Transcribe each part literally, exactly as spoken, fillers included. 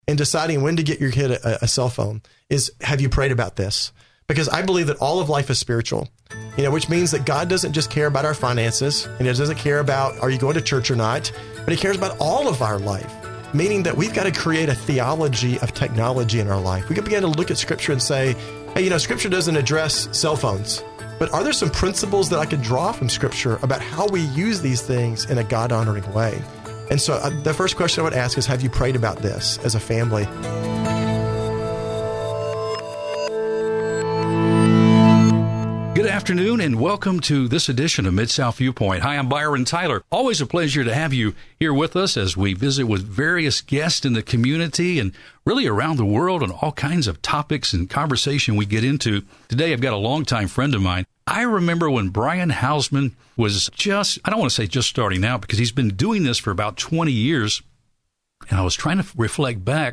in deciding when to get your kid a, a cell phone is, have you prayed about this? Because I believe that all of life is spiritual, you know, which means that God doesn't just care about our finances, and He doesn't care about, are you going to church or not, but He cares about all of our life, meaning that we've got to create a theology of technology in our life. We can begin to look at Scripture and say, hey, you know, Scripture doesn't address cell phones, but are there some principles that I could draw from Scripture about how we use these things in a God-honoring way? And so uh, the first question I would ask is, have you prayed about this as a family? Good afternoon and welcome to this edition of Mid-South Viewpoint. Hi, I'm Byron Tyler. Always a pleasure to have you here with us as we visit with various guests in the community and really around the world on all kinds of topics and conversation we get into. Today, I've got a longtime friend of mine. I remember when Brian Hausman was just, I don't want to say just starting out because he's been doing this for about twenty years. And I was trying to reflect back.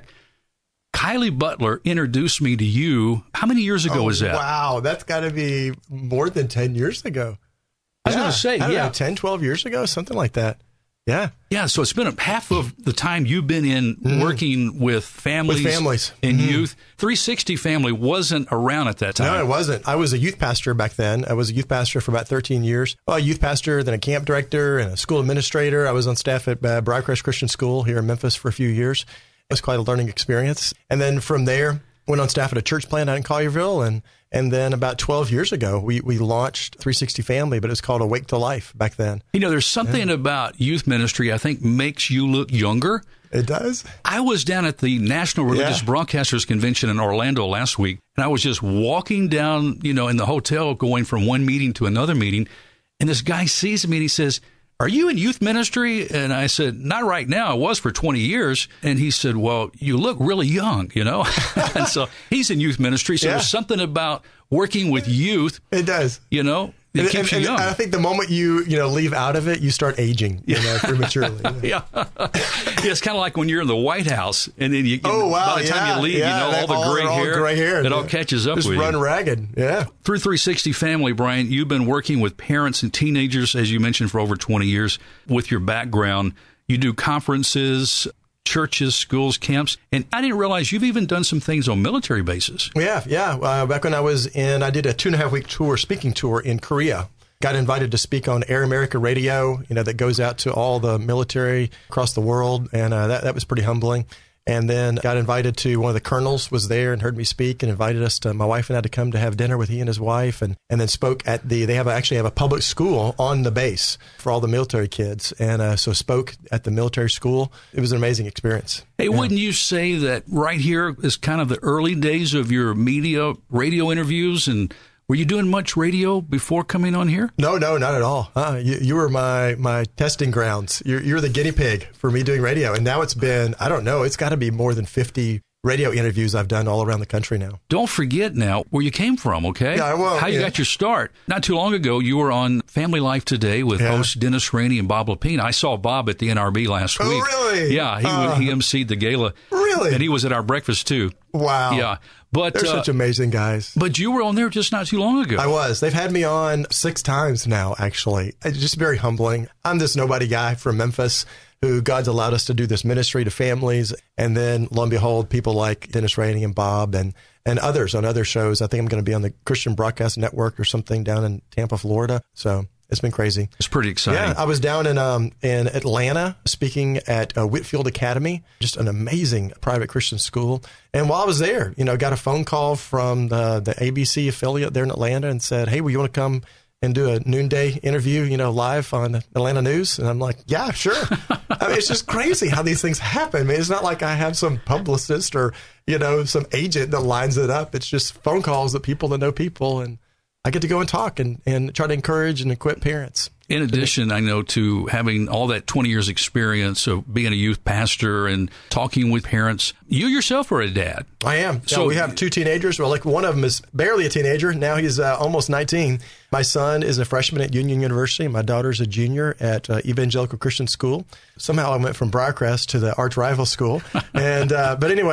Kylie Butler introduced me to you. How many years ago oh, was that? Wow, that's got to be more than ten years ago. I was yeah, going to say, I don't yeah. know, ten, twelve years ago, something like that. Yeah. Yeah, so it's been a, half of the time you've been in mm. working with families, with families. and mm. youth. three sixty Family wasn't around at that time. No, it wasn't. I was a youth pastor back then. I was a youth pastor for about thirteen years. Well, a youth pastor, then a camp director, and a school administrator. I was on staff at uh, Briarcrest Christian School here in Memphis for a few years. It was quite a learning experience. And then from there, went on staff at a church plant out in Collierville. And and then about twelve years ago, we, we launched three sixty Family, but it was called Awake to Life back then. You know, there's something yeah. about youth ministry I think makes you look younger. It does. I was down at the National Religious yeah. Broadcasters Convention in Orlando last week, and I was just walking down, you know, in the hotel going from one meeting to another meeting, and this guy sees me and he says, "Are you in youth ministry?" And I said, "Not right now. I was for twenty years. And he said, "Well, you look really young, you know." And so he's in youth ministry. So yeah. there's something about working with youth. It does. You know, it and, keeps and, you young. And I think the moment you, you know, leave out of it, you start aging, you know, prematurely. yeah. yeah. It's kind of like when you're in the White House and then you, oh, wow, by the time yeah, you leave, yeah, you know, all the all, gray all hair, gray hair. It yeah. all catches up Just with you. Just run ragged. Yeah. Through three sixty Family, Brian, you've been working with parents and teenagers, as you mentioned, for over twenty years. With your background, you do conferences, churches, schools, camps, and I didn't realize you've even done some things on military bases. Yeah, yeah. Uh, back when I was in, I did a two and a half week tour, speaking tour in Korea. Got invited to speak on Air America Radio, you know, that goes out to all the military across the world, and uh, that that was pretty humbling. And then got invited to, one of the colonels was there and heard me speak and invited us to, my wife and I, to come to have dinner with he and his wife, and, and then spoke at the, they have actually have a public school on the base for all the military kids. And uh, so spoke at the military school. It was an amazing experience. Hey, yeah. Wouldn't you say that right here is kind of the early days of your media radio interviews? And were you doing much radio before coming on here? No, no, not at all. Uh, you, you were my, my testing grounds. You're, you're the guinea pig for me doing radio. And now it's been, I don't know, it's got to be more than fifty radio interviews I've done all around the country now. Don't forget now where you came from, okay? Yeah, I won't. How you yeah. got your start. Not too long ago, you were on Family Life Today with yeah. hosts Dennis Rainey and Bob Lapine. I saw Bob at the N R B last oh, week. Really? Yeah, he, uh, he emceed the gala. Really? And he was at our breakfast, too. Wow. Yeah. But, They're uh, such amazing guys. But you were on there just not too long ago. I was. They've had me on six times now, actually. It's just very humbling. I'm this nobody guy from Memphis who God's allowed us to do this ministry to families. And then, lo and behold, people like Dennis Rainey and Bob and, and others on other shows. I think I'm going to be on the Christian Broadcast Network or something down in Tampa, Florida. So it's been crazy. It's pretty exciting. Yeah, I was down in um in Atlanta speaking at uh, Whitfield Academy, just an amazing private Christian school. And while I was there, you know, got a phone call from the the A B C affiliate there in Atlanta and said, "Hey, well, you want to come and do a noonday interview, you know, live on Atlanta News?" And I'm like, "Yeah, sure." I mean, it's just crazy how these things happen. I mean, it's not like I have some publicist or, you know, some agent that lines it up. It's just phone calls that people that know people, and I get to go and talk and, and try to encourage and equip parents. In addition, I know, to having all that twenty years experience of being a youth pastor and talking with parents, you yourself are a dad. I am. So yeah, we have two teenagers. Well, like one of them is barely a teenager. Now he's uh, almost nineteen. My son is a freshman at Union University. My daughter's a junior at uh, Evangelical Christian School. Somehow I went from Briarcrest to the arch rival school. and uh, But anyway,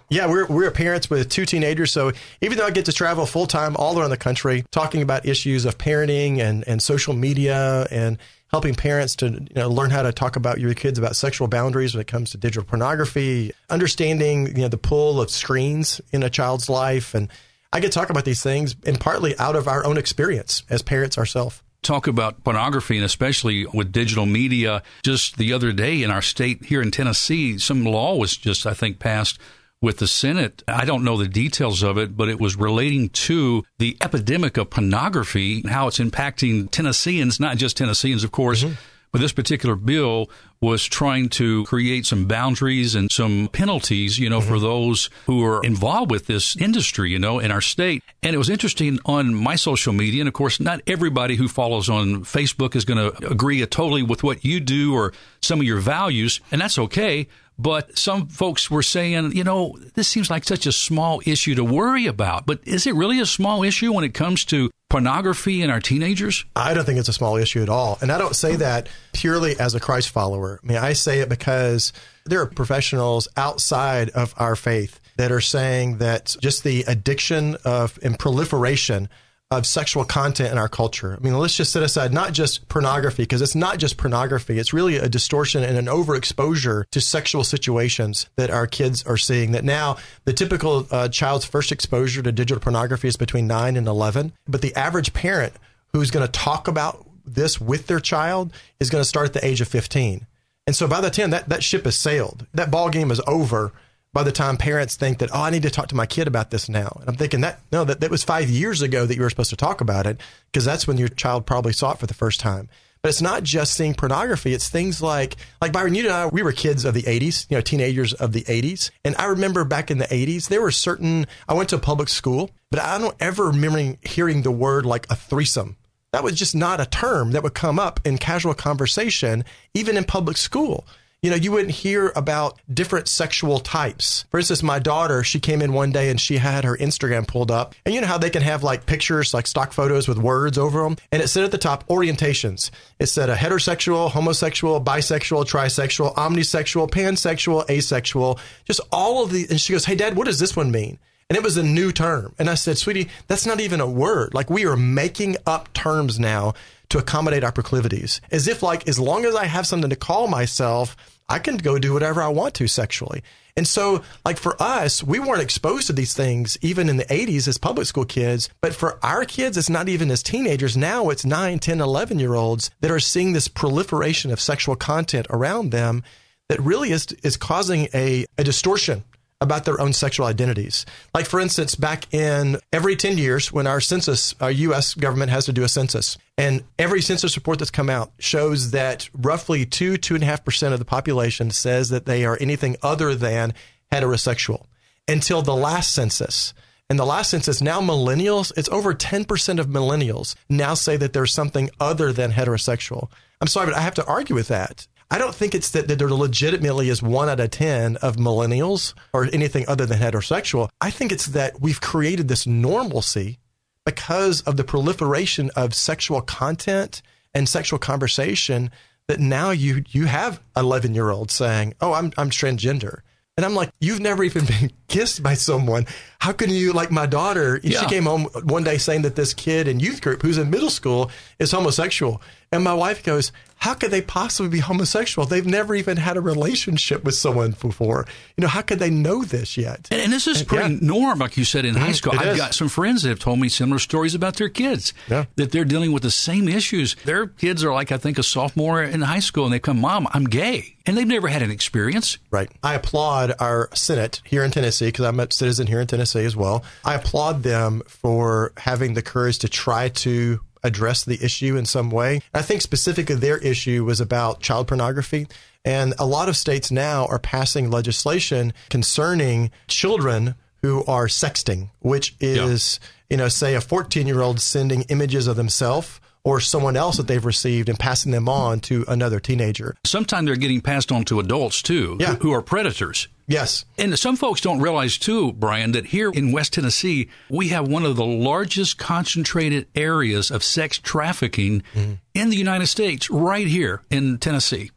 Yeah, we're we're parents with two teenagers, so even though I get to travel full-time all around the country talking about issues of parenting and, and social media and helping parents to you know, learn how to talk about your kids about sexual boundaries when it comes to digital pornography, understanding you know the pull of screens in a child's life, and I get to talk about these things and partly out of our own experience as parents ourselves. Talk about pornography, and especially with digital media. Just the other day in our state here in Tennessee, some law was just, I think, passed with the Senate. I don't know the details of it, but it was relating to the epidemic of pornography and how it's impacting Tennesseans, not just Tennesseans, of course, mm-hmm. but this particular bill was trying to create some boundaries and some penalties, you know, mm-hmm. for those who are involved with this industry, you know, in our state. And it was interesting on my social media. And of course, not everybody who follows on Facebook is going to agree totally with what you do or some of your values. And that's okay. But some folks were saying, you know, this seems like such a small issue to worry about. But is it really a small issue when it comes to pornography in our teenagers? I don't think it's a small issue at all. And I don't say that purely as a Christ follower. I mean, I say it because there are professionals outside of our faith that are saying that just the addiction of and proliferation of sexual content in our culture. I mean, let's just set aside not just pornography, because it's not just pornography. It's really a distortion and an overexposure to sexual situations that our kids are seeing. That now the typical uh, child's first exposure to digital pornography is between nine and eleven. But the average parent who's going to talk about this with their child is going to start at the age of fifteen. And so by the time that, that ship has sailed, that ball game is over by the time parents think that, oh, I need to talk to my kid about this now. And I'm thinking that, no, that, that was five years ago that you were supposed to talk about it, because that's when your child probably saw it for the first time. But it's not just seeing pornography. It's things like, like Byron, you and I, we were kids of the eighties, you know, teenagers of the eighties. And I remember back in the eighties, there were certain, I went to a public school, but I don't ever remember hearing the word like a threesome. That was just not a term that would come up in casual conversation, even in public school. You know, you wouldn't hear about different sexual types. For instance, my daughter, she came in one day and she had her Instagram pulled up. And you know how they can have like pictures, like stock photos with words over them? And it said at the top, orientations. It said a heterosexual, homosexual, bisexual, trisexual, omnisexual, pansexual, asexual, just all of the. And she goes, hey, Dad, what does this one mean? And it was a new term. And I said, sweetie, that's not even a word. Like, we are making up terms now to accommodate our proclivities, as if like, as long as I have something to call myself, I can go do whatever I want to sexually. And so like for us, we weren't exposed to these things even in the eighties as public school kids. But for our kids, it's not even as teenagers. Now it's nine, ten, eleven year olds that are seeing this proliferation of sexual content around them that really is, is causing a, a distortion about their own sexual identities. Like, for instance, back in every ten years when our census, our U S government has to do a census, and every census report that's come out shows that roughly two, two and a half percent of the population says that they are anything other than heterosexual until the last census. And the last census, now millennials, it's over ten percent of millennials now say that there's something other than heterosexual. I'm sorry, but I have to argue with that. I don't think it's that, that there legitimately is one out of ten of millennials or anything other than heterosexual. I think it's that we've created this normalcy because of the proliferation of sexual content and sexual conversation that now you you have eleven year olds saying, oh, I'm I'm transgender. And I'm like, you've never even been kissed by someone. How can you, like my daughter, yeah. she came home one day saying that this kid in youth group who's in middle school is homosexual. And my wife goes, how could they possibly be homosexual? They've never even had a relationship with someone before. You know, how could they know this yet? And, and this is pretty yeah. norm, like you said, in mm, high school. I've is. got some friends that have told me similar stories about their kids, yeah. that they're dealing with the same issues. Their kids are like, I think, a sophomore in high school, and they come, Mom, I'm gay. And they've never had an experience. Right. I applaud our Senate here in Tennessee, because I'm a citizen here in Tennessee as well. I applaud them for having the courage to try to address the issue in some way. I think specifically their issue was about child pornography. And a lot of states now are passing legislation concerning children who are sexting, which is, yeah. you know, say a fourteen year old sending images of themselves or someone else that they've received and passing them on to another teenager. Sometimes they're getting passed on to adults, too, yeah. who are predators. Yes. And some folks don't realize, too, Brian, that here in West Tennessee, we have one of the largest concentrated areas of sex trafficking mm-hmm. in the United States, right here in Tennessee.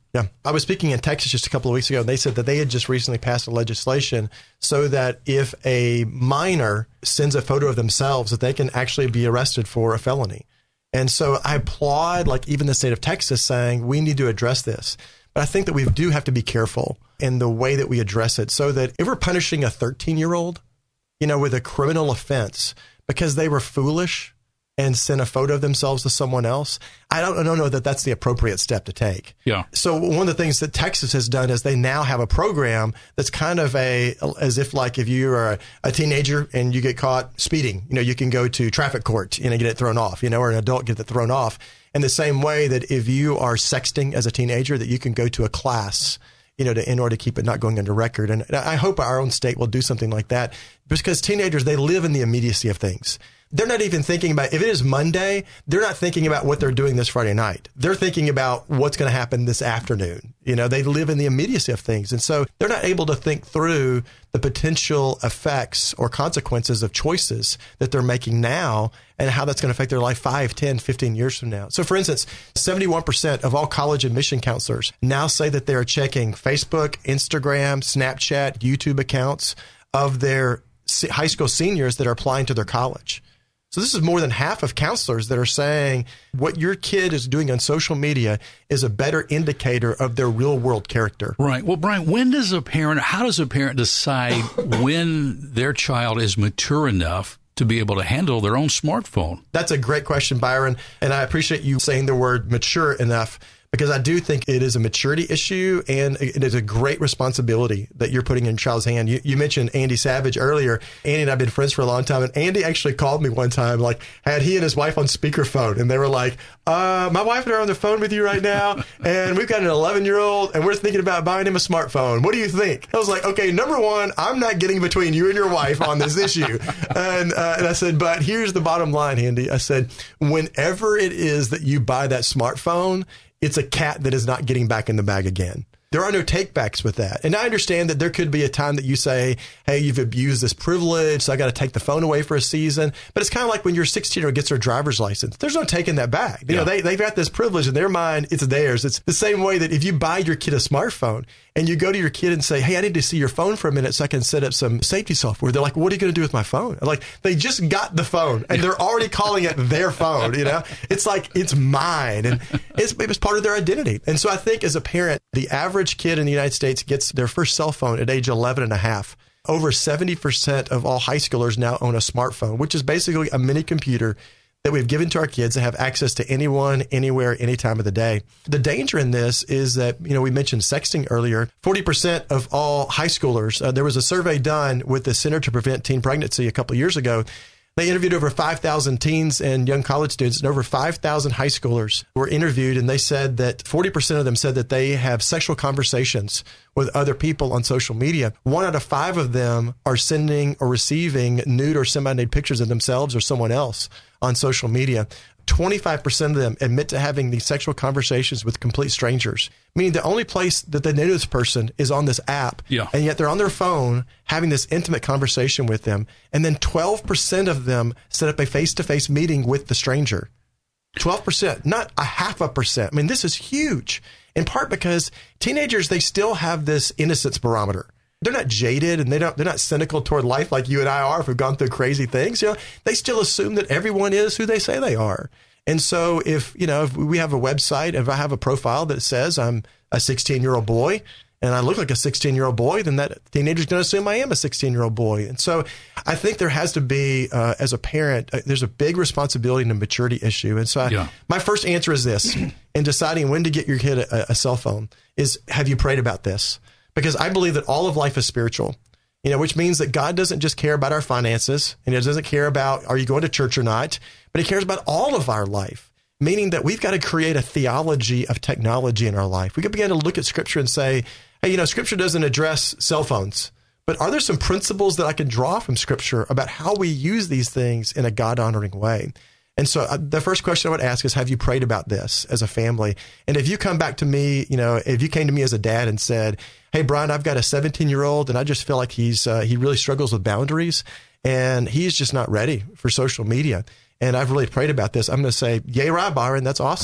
Yeah. I was speaking in Texas just a couple of weeks ago, and they said that they had just recently passed a legislation so that if a minor sends a photo of themselves, that they can actually be arrested for a felony. And so I applaud, like, even the state of Texas saying we need to address this. But I think that we do have to be careful in the way that we address it, so that if we're punishing a thirteen-year-old, you know, with a criminal offense because they were foolish and sent a photo of themselves to someone else, I don't, I don't know that that's the appropriate step to take. Yeah. So one of the things that Texas has done is they now have a program that's kind of a, as if like if you are a, a teenager and you get caught speeding, you know, you can go to traffic court, you know, get it thrown off, you know, or an adult get it thrown off. In the same way that if you are sexting as a teenager, that you can go to a class, you know, to, in order to keep it not going under record. And I hope our own state will do something like that, because teenagers, they live in the immediacy of things. They're not even thinking about, if it is Monday, they're not thinking about what they're doing this Friday night. They're thinking about what's going to happen this afternoon. You know, they live in the immediacy of things. And so they're not able to think through the potential effects or consequences of choices that they're making now and how that's going to affect their life five, ten, fifteen years from now. So for instance, seventy-one percent of all college admission counselors now say that they're checking Facebook, Instagram, Snapchat, YouTube accounts of their high school seniors that are applying to their college. So this is more than half of counselors that are saying what your kid is doing on social media is a better indicator of their real world character. Right. Well, Brian, when does a parent, how does a parent decide when their child is mature enough to be able to handle their own smartphone? That's a great question, Byron. And I appreciate you saying the word mature enough, because I do think it is a maturity issue, and it is a great responsibility that you're putting in your child's hand. You, you mentioned Andy Savage earlier. Andy and I have been friends for a long time, and Andy actually called me one time, like, had he and his wife on speakerphone, and they were like, uh, my wife and I are on the phone with you right now, and we've got an eleven-year-old, and we're thinking about buying him a smartphone. What do you think? I was like, okay, number one, I'm not getting between you and your wife on this issue. And, uh, and I said, but here's the bottom line, Andy. I said, whenever it is that you buy that smartphone, it's a cat that is not getting back in the bag again. There are no takebacks with that. And I understand that there could be a time that you say, hey, you've abused this privilege, so I got to take the phone away for a season. But it's kind of like when your sixteen-year-old gets their driver's license. There's no taking that back. You yeah. know, they, they've got this privilege in their mind. It's theirs. It's the same way that if you buy your kid a smartphone and you go to your kid and say, hey, I need to see your phone for a minute so I can set up some safety software. They're like, what are you going to do with my phone? Like, they just got the phone and they're already calling it their phone. You know, it's like, it's mine. And it's, it was part of their identity. And so I think as a parent, the average kid in the United States gets their first cell phone at age eleven and a half. Over seventy percent of all high schoolers now own a smartphone, which is basically a mini computer that we've given to our kids to have access to anyone, anywhere, any time of the day. The danger in this is that, you know, we mentioned sexting earlier. forty percent of all high schoolers, uh, there was a survey done with the Center to Prevent Teen Pregnancy a couple of years ago. They interviewed over five thousand teens and young college students, and over five thousand high schoolers were interviewed, and they said that forty percent of them said that they have sexual conversations with other people on social media. One out of five of them are sending or receiving nude or semi-nude pictures of themselves or someone else on social media. twenty-five percent of them admit to having these sexual conversations with complete strangers, meaning the only place that they know this person is on this app, yeah. and yet they're on their phone having this intimate conversation with them. And then twelve percent of them set up a face-to-face meeting with the stranger. twelve percent, not a half a percent. I mean, this is huge, in part because teenagers, they still have this innocence barometer. They're not jaded and they don't, they're not cynical toward life like you and I are if we've gone through crazy things. You know, they still assume that everyone is who they say they are. And so if, you know, if we have a website, if I have a profile that says I'm a sixteen-year-old boy and I look like a sixteen-year-old boy, then that teenager's going to assume I am a sixteen-year-old boy. And so I think there has to be, uh, as a parent, uh, there's a big responsibility and a maturity issue. And so I, yeah. my first answer is this, in deciding when to get your kid a, a cell phone is, have you prayed about this? Because I believe that all of life is spiritual, you know, which means that God doesn't just care about our finances, and He doesn't care about, are you going to church or not, but He cares about all of our life, meaning that we've got to create a theology of technology in our life. We can begin to look at Scripture and say, hey, you know, Scripture doesn't address cell phones, but are there some principles that I can draw from Scripture about how we use these things in a God-honoring way? And so uh, the first question I would ask is, have you prayed about this as a family? And if you come back to me, you know, if you came to me as a dad and said, hey, Brian, I've got a seventeen-year-old and I just feel like he's uh, he really struggles with boundaries and he's just not ready for social media, and I've really prayed about this, I'm going to say, yay, right, Byron, that's awesome.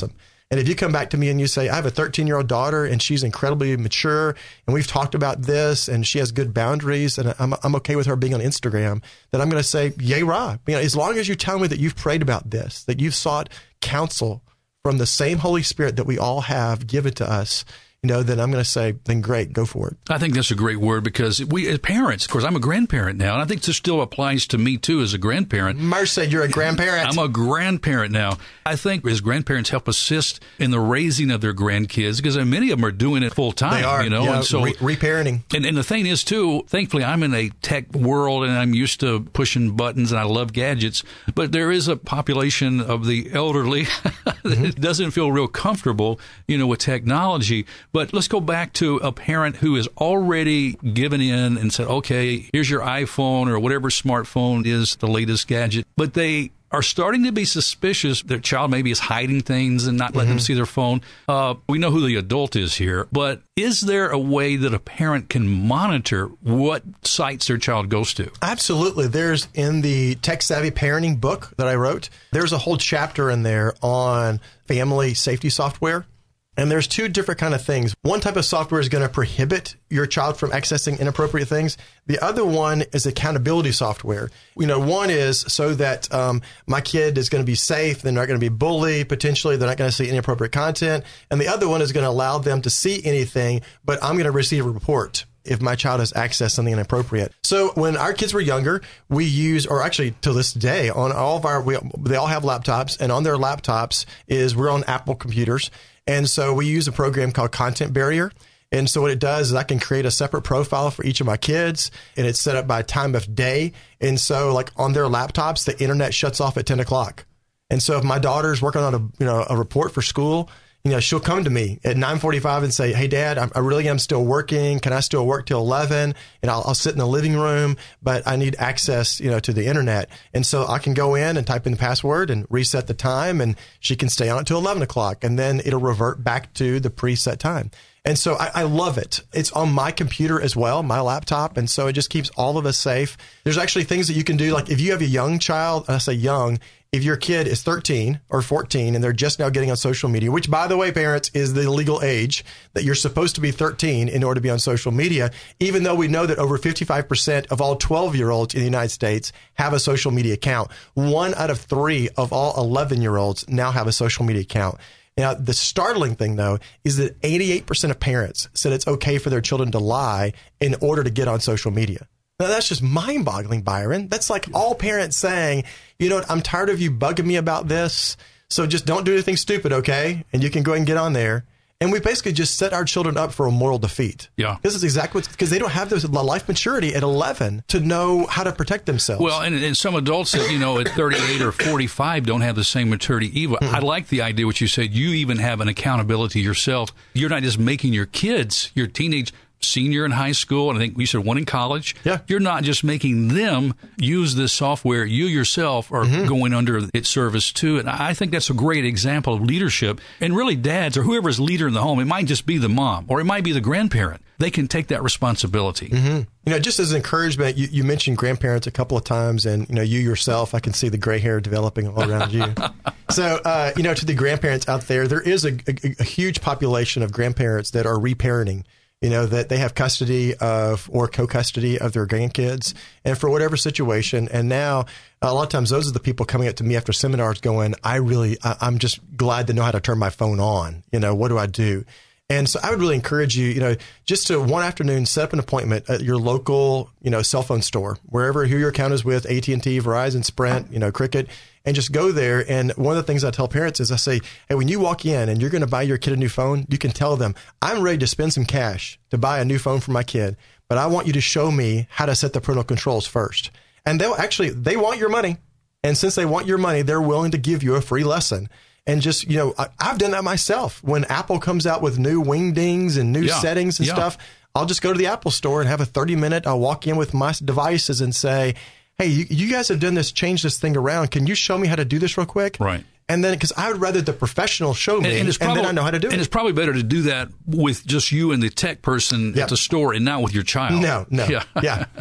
And if you come back to me and you say, I have a thirteen-year-old daughter and she's incredibly mature and we've talked about this and she has good boundaries and I'm, I'm okay with her being on Instagram, then I'm going to say, yay, rah. You know, as long as you tell me that you've prayed about this, that you've sought counsel from the same Holy Spirit that we all have given to us, you know, then I'm going to say, then great, go for it. I think that's a great word because we, as parents, of course, I'm a grandparent now, and I think this still applies to me, too, as a grandparent. Mercy, you're a grandparent. I'm a grandparent now. I think as grandparents help assist in the raising of their grandkids because many of them are doing it full time. They are, you know, yeah, and so re- reparenting. And, and the thing is, too, thankfully, I'm in a tech world and I'm used to pushing buttons and I love gadgets, but there is a population of the elderly that mm-hmm. doesn't feel real comfortable, you know, with technology. But let's go back to a parent who has already given in and said, okay, here's your iPhone or whatever smartphone is the latest gadget. But they are starting to be suspicious their child maybe is hiding things and not letting mm-hmm. them see their phone. Uh, we know who the adult is here, but is there a way that a parent can monitor what sites their child goes to? Absolutely. There's in the Tech Savvy Parenting book that I wrote, there's a whole chapter in there on family safety software. And there's two different kind of things. One type of software is going to prohibit your child from accessing inappropriate things. The other one is accountability software. You know, one is so that um, my kid is going to be safe. They're not going to be bullied. Potentially, they're not going to see inappropriate content. And the other one is going to allow them to see anything, but I'm going to receive a report if my child has accessed something inappropriate. So when our kids were younger, we use, or actually to this day, on all of our, we, they all have laptops, and on their laptops is, we're on Apple computers. And so we use a program called Content Barrier. And so what it does is I can create a separate profile for each of my kids, and it's set up by time of day. And so like on their laptops, the internet shuts off at ten o'clock. And so if my daughter's working on a, you know, a report for school, you know, she'll come to me at nine forty-five and say, hey, Dad, I really am still working. Can I still work till eleven? And I'll, I'll sit in the living room, but I need access, you know, to the internet. And so I can go in and type in the password and reset the time, and she can stay on it till eleven o'clock. And then it'll revert back to the preset time. And so I, I love it. It's on my computer as well, my laptop. And so it just keeps all of us safe. There's actually things that you can do. Like if you have a young child, I say young, if your kid is thirteen or fourteen and they're just now getting on social media, which, by the way, parents, is the legal age that you're supposed to be thirteen in order to be on social media, even though we know that over fifty-five percent of all twelve-year-olds in the United States have a social media account. One out of three of all eleven-year-olds now have a social media account. Now, the startling thing, though, is that eighty-eight percent of parents said it's okay for their children to lie in order to get on social media. Now, that's just mind-boggling, Byron. That's like all parents saying, you know what, I'm tired of you bugging me about this, so just don't do anything stupid, okay? And you can go ahead and get on there. And we basically just set our children up for a moral defeat. Yeah. This is exactly what, because they don't have this life maturity at eleven to know how to protect themselves. Well, and, and some adults that, you know, at thirty-eight or forty-five don't have the same maturity either. Mm-hmm. I like the idea, what you said. You even have an accountability yourself. You're not just making your kids, your teenage senior in high school, and I think we said one in college. Yeah. You're not just making them use this software. You yourself are mm-hmm. going under its service too. And I think that's a great example of leadership. And really, dads or whoever's leader in the home, it might just be the mom or it might be the grandparent. They can take that responsibility. Mm-hmm. You know, just as encouragement, you, you mentioned grandparents a couple of times, and, you know, you yourself, I can see the gray hair developing all around you. So, uh, you know, to the grandparents out there, there is a, a, a huge population of grandparents that are reparenting. You know, that they have custody of or co-custody of their grandkids, and for whatever situation. And now a lot of times those are the people coming up to me after seminars going, I really, I, I'm just glad to know how to turn my phone on. You know, what do I do? And so I would really encourage you, you know, just to one afternoon, set up an appointment at your local, you know, cell phone store, wherever, who your account is with, A T and T, Verizon, Sprint, you know, Cricket, and just go there. And one of the things I tell parents is I say, hey, when you walk in and you're going to buy your kid a new phone, you can tell them, I'm ready to spend some cash to buy a new phone for my kid, but I want you to show me how to set the parental controls first. And they'll actually, they want your money. And since they want your money, they're willing to give you a free lesson. And just, you know, I, I've done that myself. When Apple comes out with new wingdings and new yeah. settings and yeah. stuff, I'll just go to the Apple store and have a thirty minute, I'll walk in with my devices and say, hey, you, you guys have done this, change this thing around. Can you show me how to do this real quick? Right. And then, because I would rather the professional show me, and, and, it's probably, and then I know how to do and it. And it's probably better to do that with just you and the tech person yep. at the store and not with your child. No, no. Yeah. yeah.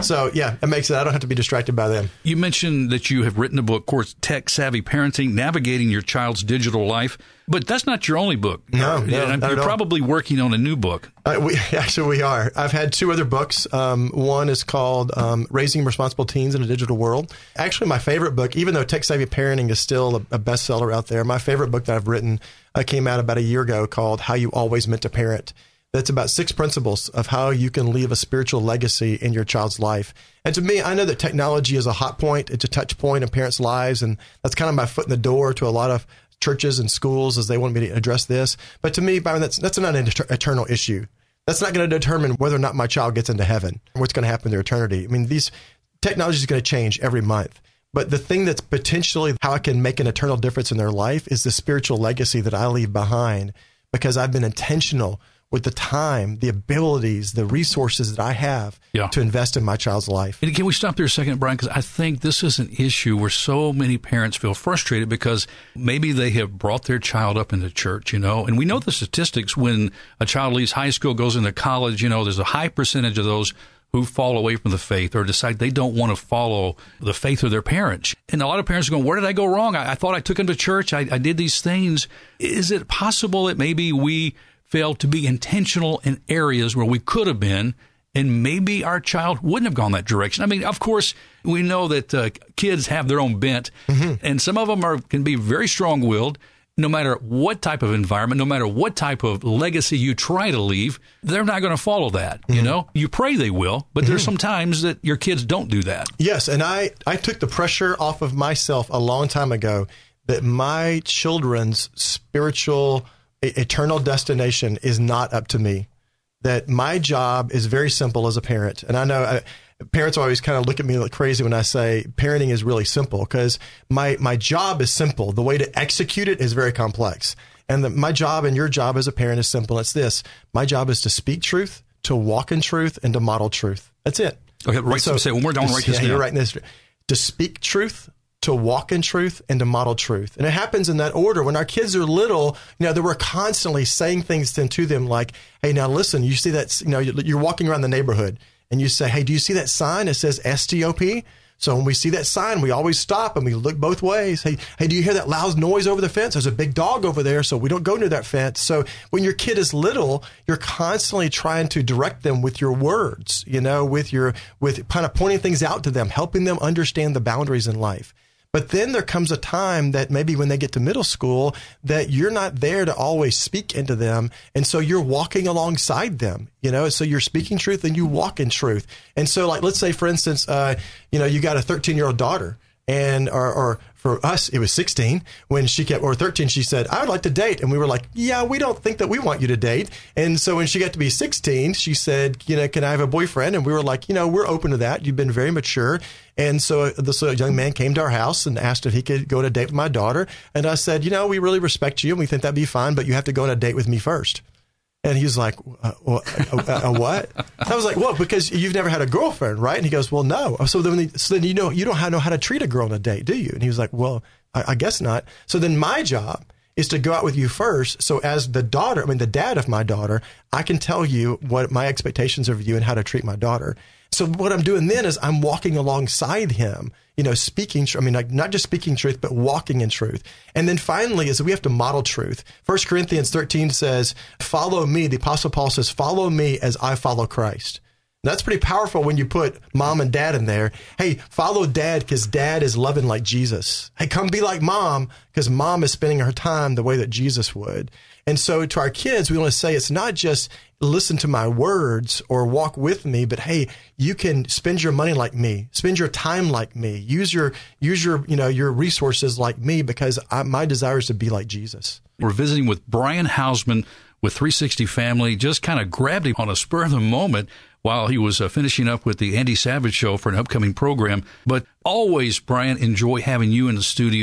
So, yeah, it makes it, I don't have to be distracted by them. You mentioned that you have written a book, of course, Tech Savvy Parenting, Navigating Your Child's Digital Life. But that's not your only book. No, no, and not you're at all. probably working on a new book. Uh, we, actually, we are. I've had two other books. Um, one is called um, Raising Responsible Teens in a Digital World. Actually, my favorite book, even though Tech Savvy Parenting is still a, a bestseller out there, my favorite book that I've written uh, came out about a year ago called How You Always Meant to Parent. That's about six principles of how you can leave a spiritual legacy in your child's life. And to me, I know that technology is a hot point. It's a touch point in parents' lives. And that's kind of my foot in the door to a lot of churches and schools as they want me to address this. But to me, Byron, that's, that's not an eternal issue. That's not going to determine whether or not my child gets into heaven, what's going to happen in their eternity. I mean, these technology is going to change every month. But the thing that's potentially how I can make an eternal difference in their life is the spiritual legacy that I leave behind, because I've been intentional with the time, the abilities, the resources that I have yeah. to invest in my child's life. And can we stop there a second, Brian? Because I think this is an issue where so many parents feel frustrated because maybe they have brought their child up into church, you know, and we know the statistics when a child leaves high school, goes into college, you know, there's a high percentage of those who fall away from the faith or decide they don't want to follow the faith of their parents. And a lot of parents are going, where did I go wrong? I, I thought I took them to church. I, I did these things. Is it possible that maybe we failed to be intentional in areas where we could have been, and maybe our child wouldn't have gone that direction? I mean, of course, we know that uh, kids have their own bent, mm-hmm. and some of them are can be very strong-willed. No matter what type of environment, no matter what type of legacy you try to leave, they're not going to follow that. Mm-hmm. You know, you pray they will, but mm-hmm. there's some times that your kids don't do that. Yes, and I, I took the pressure off of myself a long time ago that my children's spiritual eternal destination is not up to me, that my job is very simple as a parent. And I know I, parents always kind of look at me like crazy when I say parenting is really simple, because my, my job is simple. The way to execute it is very complex. And the, my job and your job as a parent is simple. It's this. My job is to speak truth, to walk in truth, and to model truth. That's it. Okay, right. So say one more. Don't write this yeah, down. You're writing this. To speak truth, to walk in truth, and to model truth. And it happens in that order. When our kids are little, you know, that we're constantly saying things to, to them like, hey, now listen, you see that, you know, you're walking around the neighborhood and you say, hey, do you see that sign? It says S T O P. So when we see that sign, we always stop and we look both ways. Hey, hey, do you hear that loud noise over the fence? There's a big dog over there, so we don't go near that fence. So when your kid is little, you're constantly trying to direct them with your words, you know, with your, with kind of pointing things out to them, helping them understand the boundaries in life. But then there comes a time that maybe when they get to middle school that you're not there to always speak into them. And so you're walking alongside them, you know, so you're speaking truth and you walk in truth. And so like, let's say, for instance, uh, you know, you got a thirteen year old daughter and, or, or for us, it was sixteen when she kept, or thirteen, she said, I would like to date. And we were like, yeah, we don't think that we want you to date. And so when she got to be sixteen, she said, you know, can I have a boyfriend? And we were like, you know, we're open to that. You've been very mature. And so this young man came to our house and asked if he could go on a date with my daughter. And I said, you know, we really respect you and we think that'd be fine, but you have to go on a date with me first. And he's like, uh, well, a, a what? I was like, well, because you've never had a girlfriend, right? And he goes, well, no. So then, so then you know, you don't know how to treat a girl on a date, do you? And he was like, well, I, I guess not. So then my job is to go out with you first. So as the daughter, I mean, the dad of my daughter, I can tell you what my expectations are of you and how to treat my daughter. So what I'm doing then is I'm walking alongside him, you know, speaking, I mean, like not just speaking truth, but walking in truth. And then finally is we have to model truth. First Corinthians thirteen says, follow me. The Apostle Paul says, follow me as I follow Christ. That's pretty powerful when you put mom and dad in there. Hey, follow dad because dad is loving like Jesus. Hey, come be like mom because mom is spending her time the way that Jesus would. And so to our kids, we want to say it's not just listen to my words or walk with me, but hey, you can spend your money like me, spend your time like me, use your, use your, you know, your resources like me because I, my desire is to be like Jesus. We're visiting with Brian Hausman with three sixty Family. Just kind of grabbed him on a spur of the moment while he was uh, finishing up with the Andy Savage Show for an upcoming program. But always, Brian, enjoy having you in the studio.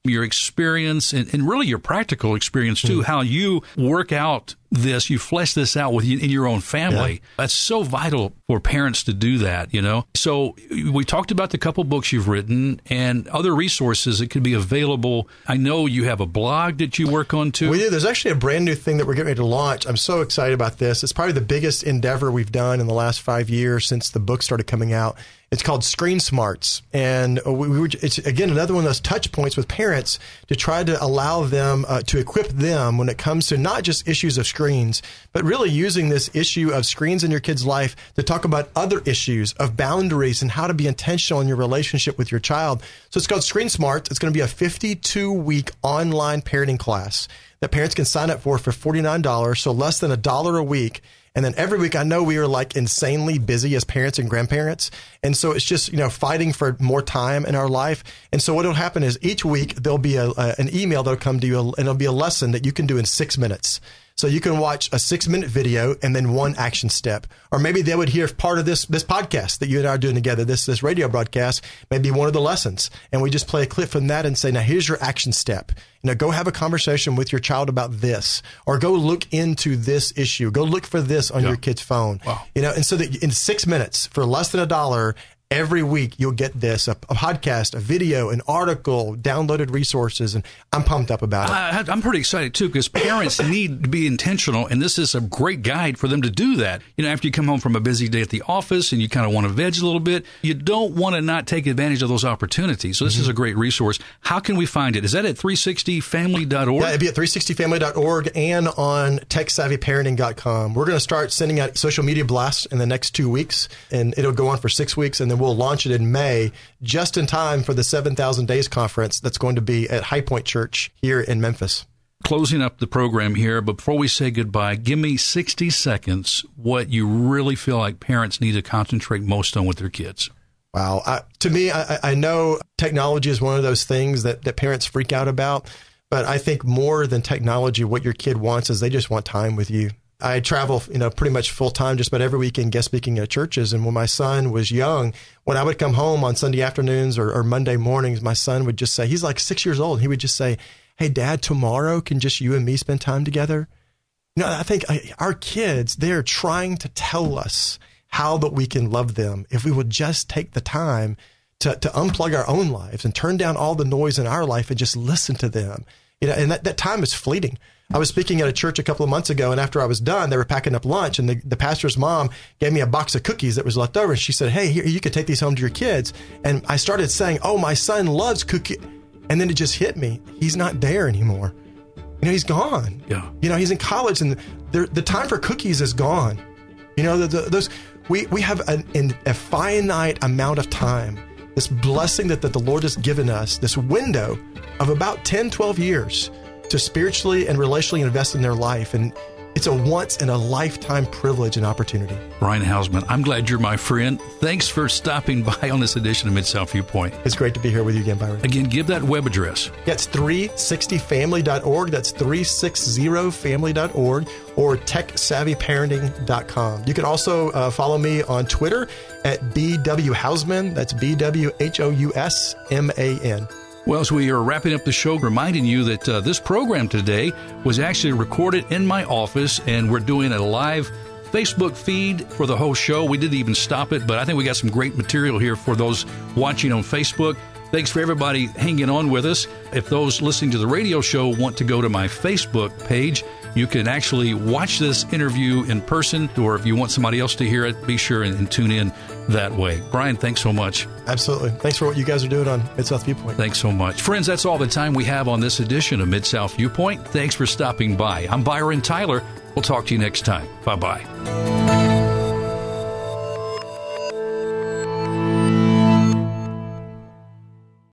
your experience and, and really your practical experience too, mm-hmm. how you work out this, you flesh this out with you, in your own family. Yeah. That's so vital for parents to do that, you know. So we talked about the couple books you've written and other resources that could be available. I know you have a blog that you work on too. We do. There's actually a brand new thing that we're getting ready to launch. I'm so excited about this. It's probably the biggest endeavor we've done in the last five years since the book started coming out. It's called Screen Smarts. And we, we were, it's, again, another one of those touch points with parents to try to allow them, uh, to equip them when it comes to not just issues of screens, but really using this issue of screens in your kid's life to talk about other issues of boundaries and how to be intentional in your relationship with your child. So it's called Screen Smarts. It's going to be a fifty-two week online parenting class that parents can sign up for for forty-nine dollars, so less than a dollar a week. And then every week, I know we are like insanely busy as parents and grandparents. And so it's just, you know, fighting for more time in our life. And so what will happen is each week there'll be a, a, an email that'll come to you, and it'll be a lesson that you can do in six minutes. So you can watch a six minute video and then one action step. Or maybe they would hear part of this, this podcast that you and I are doing together, this, this radio broadcast, maybe one of the lessons. And we just play a clip from that and say, now here's your action step. You know, go have a conversation with your child about this, or go look into this issue. Go look for this on yeah. your kid's phone. Wow. You know, and so that in six minutes for less than a dollar, every week you'll get this, a, a podcast, a video, an article, downloaded resources, and I'm pumped up about it. I, I'm pretty excited, too, because parents need to be intentional, and this is a great guide for them to do that. You know, after you come home from a busy day at the office and you kind of want to veg a little bit, you don't want to not take advantage of those opportunities. So this mm-hmm. is a great resource. How can we find it? Is that at three sixty family dot org? Yeah, it'd be at three sixty family dot org and on tech savvy parenting dot com. We're going to start sending out social media blasts in the next two weeks, and it'll go on for six weeks, and then we'll launch it in May, just in time for the seven thousand Days Conference that's going to be at High Point Church here in Memphis. Closing up the program here, but before we say goodbye, give me sixty seconds what you really feel like parents need to concentrate most on with their kids. Wow. I, to me, I, I know technology is one of those things that, that parents freak out about, but I think more than technology, what your kid wants is they just want time with you. I travel, you know, pretty much full time, just about every weekend, guest speaking at churches. And when my son was young, when I would come home on Sunday afternoons or, or Monday mornings, my son would just say, he's like six years old. He would just say, hey, Dad, tomorrow can just you and me spend time together? You know, I think I, our kids, they're trying to tell us how that we can love them if we would just take the time to, to unplug our own lives and turn down all the noise in our life and just listen to them. You know, and that, that time is fleeting. I was speaking at a church a couple of months ago, and after I was done, they were packing up lunch, and the, the pastor's mom gave me a box of cookies that was left over. And she said, hey, here, you could take these home to your kids. And I started saying, oh, my son loves cookies. And then it just hit me. He's not there anymore. You know, he's gone. Yeah. You know, he's in college, and the, the time for cookies is gone. You know, the, the, those we, we have an, an, a finite amount of time, this blessing that, that the Lord has given us, this window of about ten, twelve years to spiritually and relationally invest in their life. And it's a once in a lifetime privilege and opportunity. Brian Hausman, I'm glad you're my friend. Thanks for stopping by on this edition of Mid-South Viewpoint. It's great to be here with you again, Byron. Again, give that web address. Yeah, it's three sixty family dot org. That's three sixty family dot org or tech savvy parenting dot com. You can also uh, follow me on Twitter at B W Hausman. That's B W H O U S M A N. Well, as we are wrapping up the show, reminding you that uh, this program today was actually recorded in my office, and we're doing a live Facebook feed for the whole show. We didn't even stop it, but I think we got some great material here for those watching on Facebook. Thanks for everybody hanging on with us. If those listening to the radio show want to go to my Facebook page, you can actually watch this interview in person, or if you want somebody else to hear it, be sure and, and tune in that way. Brian, thanks so much. Absolutely. Thanks for what you guys are doing on Mid-South Viewpoint. Thanks so much. Friends, that's all the time we have on this edition of Mid-South Viewpoint. Thanks for stopping by. I'm Byron Tyler. We'll talk to you next time. Bye-bye.